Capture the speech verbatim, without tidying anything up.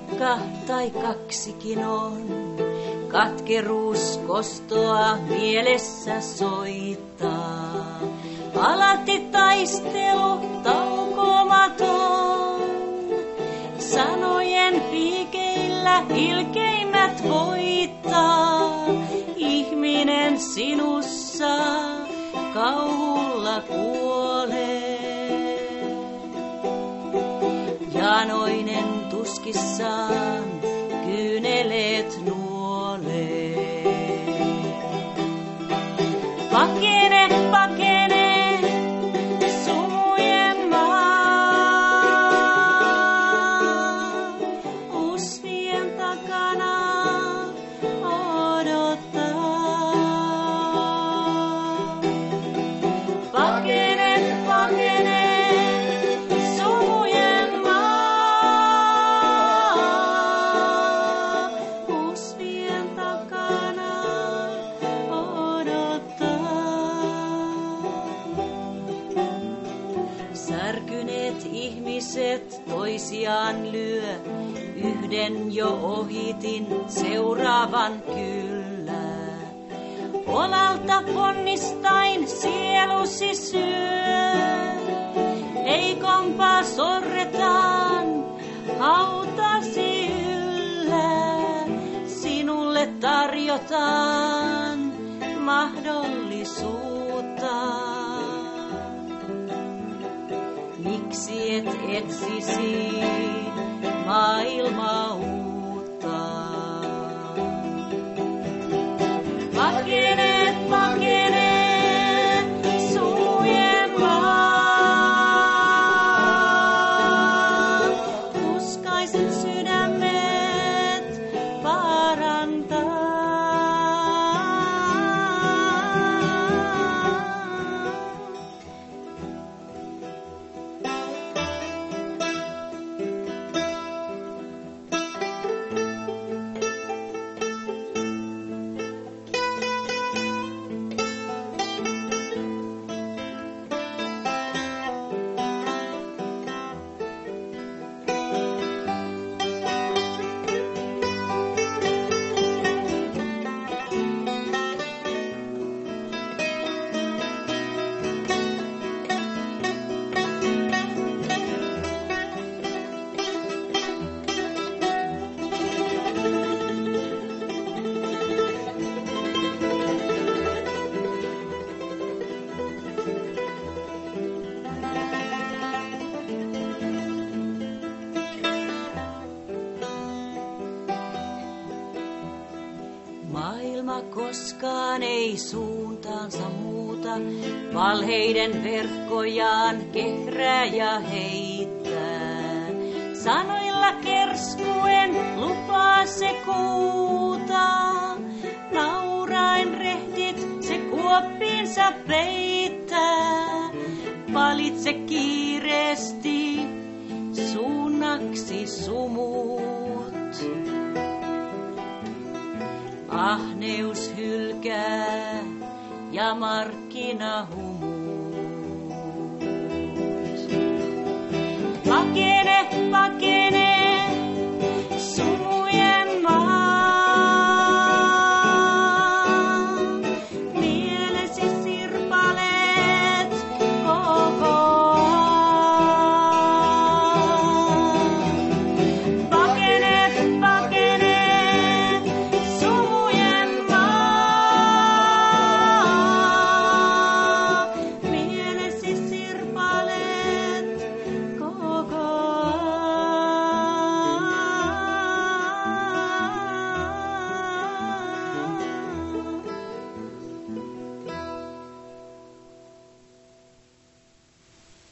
vaikka tai kaksikin on, katkeruus kostoa mielessä soittaa. Alati taistelu taukomaton, sanojen piikeillä ilkeimmät voittaa. Ihminen sinussa kauhulla kuolee, janoinen tuskissaan kyyneleet nuolee. Pakene, pakene, sumujen maa, usvien takana odottaa. Pakene, pakene, sumujen maa, usvien takana särkyneet ihmiset toisiaan lyö, yhden jo ohitin, seuraavan kyllä. Olalta ponnistain sielusi syö, heikompaa sorretaan hautasi yllä. Sinulle tarjotaan mahdollisuutta. Miksi et etsisi maailmaa uutta? Pakene, pakene, sumujen maa, tuskaiset sydämet parantaa. Maailma koskaan ei suuntaansa muuta, valheiden verkkojaan kehrää ja heittää. Sanoilla kerskuen lupaa se kuutaa, nauraen rehdit se kuoppiinsa peittää. Valitse kiireesti suunnaksi sumuut. Ahneus hylkää ja markkinahumuus. Pakene, pakene.